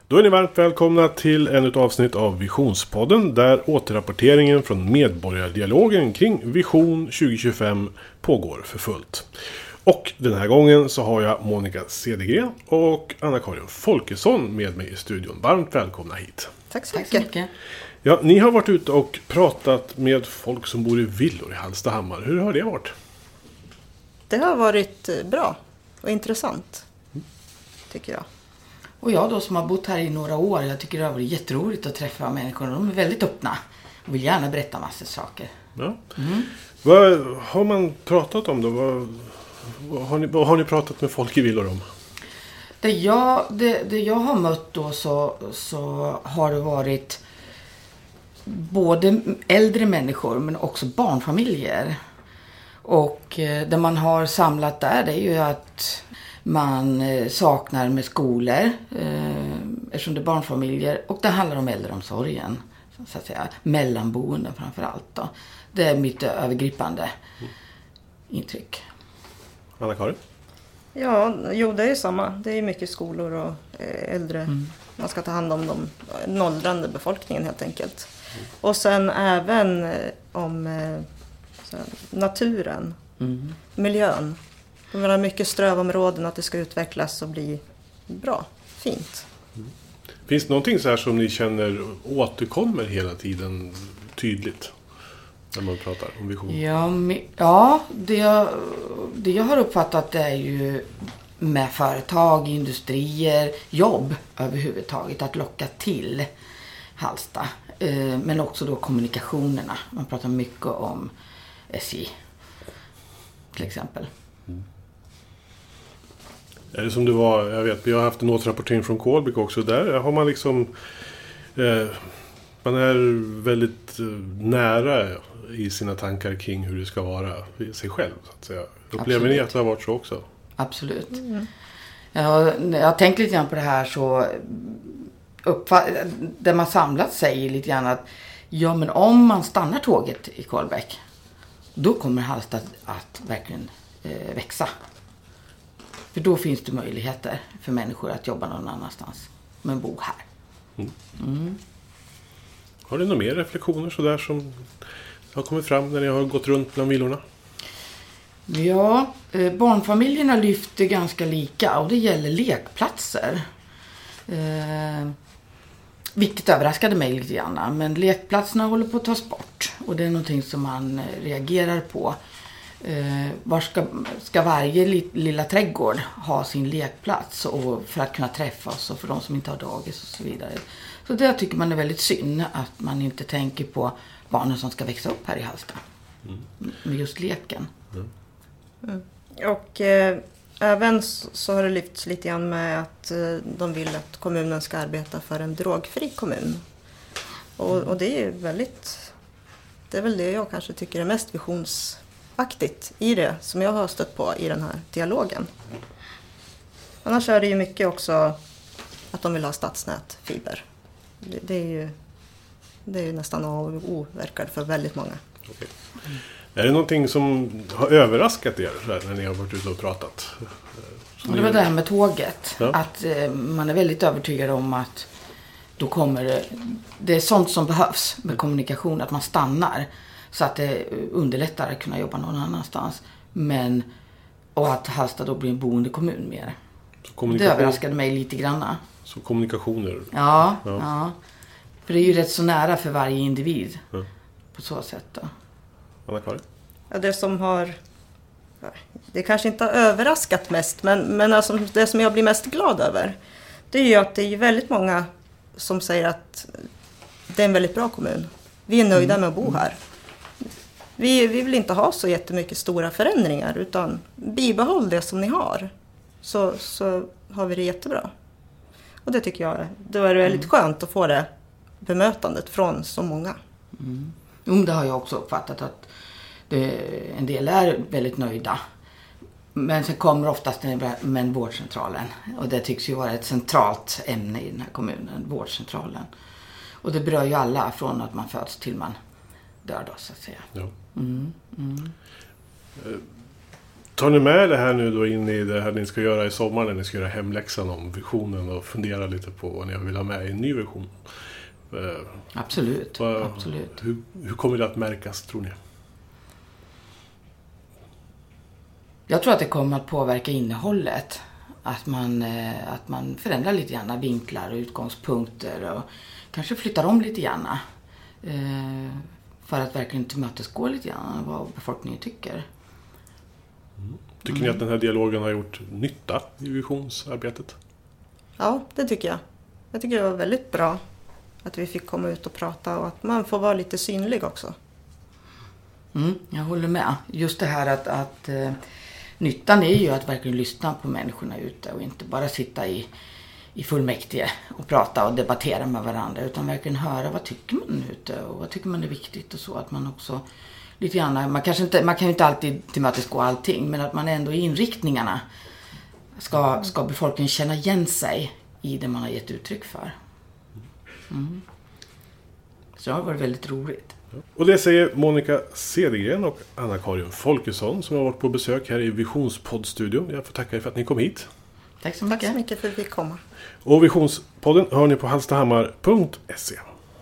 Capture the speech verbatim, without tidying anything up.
Då är ni varmt välkomna till ännu ett avsnitt av Visionspodden där återrapporteringen från medborgardialogen kring Vision tjugo tjugofem pågår för fullt. Och den här gången så har jag Monica Cedergren och Anna-Karin Folkesson med mig i studion. Varmt välkomna hit. Tack så mycket. Tack så mycket. Ja, ni har varit ute och pratat med folk som bor i villor i Hallstahammar. Hur har det varit? Det har varit bra och intressant, tycker jag. Och jag då som har bott här i några år, jag tycker det har varit jätteroligt att träffa människor. De är väldigt öppna och vill gärna berätta massor saker. Ja. Mm. Vad har man pratat om då? Vad, vad, har ni, vad har ni pratat med folk i villor om? Det jag, det, det jag har mött då så, så har det varit både äldre människor men också barnfamiljer. Och eh, det man har samlat där det är ju att man eh, saknar med skolor eh, eftersom det är barnfamiljer. Och det handlar om äldreomsorgen, så att säga. Mellanboenden framförallt då. Det är mitt övergripande mm. intryck. Anna-Karin? Ja, jo det är samma. Det är mycket skolor och eh, äldre. Mm. Man ska ta hand om den åldrande befolkningen helt enkelt. Mm. Och sen även eh, om eh, så, naturen, mm. miljön. Det vill ha mycket strövområden att det ska utvecklas och bli bra, fint. Mm. Finns det någonting så här som ni känner återkommer hela tiden tydligt när man pratar om vision? Ja, ja det, jag, det jag har uppfattat är ju med företag, industrier, jobb överhuvudtaget att locka till Hallsta. Men också då kommunikationerna. Man pratar mycket om S J till exempel. Mm. Är det som det var, jag vet, vi har haft en återrapportering från Kolbäck också. Där har man liksom, eh, man är väldigt eh, nära i sina tankar kring hur det ska vara sig själv, så att säga. Upplever Absolut. Ni att det har varit så också? Absolut. Mm. Jag, jag har tänkt lite grann på det här så uppfatt, där man samlat sig lite grann att ja men om man stannar tåget i Kolbäck då kommer Hallsta att, att verkligen eh, växa. För då finns det möjligheter för människor att jobba någon annanstans. Men bo här. Mm. Mm. Har du några mer reflektioner så där som har kommit fram när ni har gått runt bland villorna? Ja, eh, barnfamiljerna lyfter ganska lika. Och det gäller lekplatser. Eh, vilket överraskade mig lite grann. Men lekplatserna håller på att tas bort. Och det är någonting som man reagerar på. Eh, var ska, ska varje li, lilla trädgård ha sin lekplats och för att kunna träffas och för de som inte har dagis och så vidare. Så det tycker man är väldigt synd att man inte tänker på barnen som ska växa upp här i Hallsta. Mm. Med just leken. Mm. Mm. Och eh, även så, så har det lyfts lite grann med att eh, de vill att kommunen ska arbeta för en drogfri kommun. Och, och det är väldigt, det är väl det jag kanske tycker är mest visions aktigt i det som jag har stött på i den här dialogen. Annars är det ju mycket också att de vill ha stadsnät, fiber. Det, det är ju det är ju nästan A och O verkar för väldigt många. Okay. Mm. Är det någonting som har överraskat er när ni har varit ute och pratat? Som det var det här med tåget. Ja. Att eh, man är väldigt övertygad om att då kommer det, det är sånt som behövs med kommunikation, att man stannar. Så att det underlättar att kunna jobba någon annanstans. Men, och att Hallsta då blir en boende kommun mer. Det överraskade mig lite granna. Så kommunikationer? Ja, ja. ja. För det är ju rätt så nära för varje individ. Ja. På så sätt då. Anna-Karin? Ja, det som har... Det kanske inte har överraskat mest. Men, men alltså, det som jag blir mest glad över. Det är ju att det är väldigt många som säger att det är en väldigt bra kommun. Vi är nöjda med att bo här. Vi, vi vill inte ha så jättemycket stora förändringar utan bibehåll det som ni har. Så, så har vi det jättebra. Och det tycker jag, då är det väldigt mm. skönt att få det bemötandet från så många. Mm. Jo, det har jag också uppfattat att det, en del är väldigt nöjda. Men sen kommer oftast med vårdcentralen. Och det tycks ju vara ett centralt ämne i den här kommunen, vårdcentralen. Och det berör ju alla från att man föds till man dör då, så att säga. Ja. Mm, mm. Tar ni med det här nu då in i det här ni ska göra i sommar när ni ska göra hemläxan om visionen och fundera lite på vad ni vill ha med i en ny vision? Absolut, vad, absolut. Hur, hur kommer det att märkas, tror ni? Jag tror att det kommer att påverka innehållet. Att man, att man förändrar lite grann vinklar och utgångspunkter och kanske flyttar om lite grann. För att verkligen tillmötesgå lite grann vad befolkningen tycker. Mm. Tycker mm. ni att den här dialogen har gjort nytta i visionsarbetet? Ja, det tycker jag. Jag tycker det var väldigt bra att vi fick komma ut och prata och att man får vara lite synlig också. Mm, jag håller med. Just det här att, att eh, nyttan är ju att verkligen lyssna på människorna ute och inte bara sitta i, i fullmäktige och prata och debattera med varandra, utan verkligen höra vad tycker man ute och vad tycker man är viktigt och så, att man också lite grann, man kanske inte, man kan ju inte alltid tillmötesgå allting, men att man ändå i inriktningarna ska, ska befolkningen känna igen sig i det man har gett uttryck för. Mm. Så det har varit väldigt roligt. Och det säger Monica Cedergren och Anna-Karin Folkesson som har varit på besök här i Visionspoddstudion. Jag får tacka er för att ni kom hit. Tack så mycket. Tack så mycket för att vi fick komma. Och Visionspodden hör ni på hallstahammar punkt se.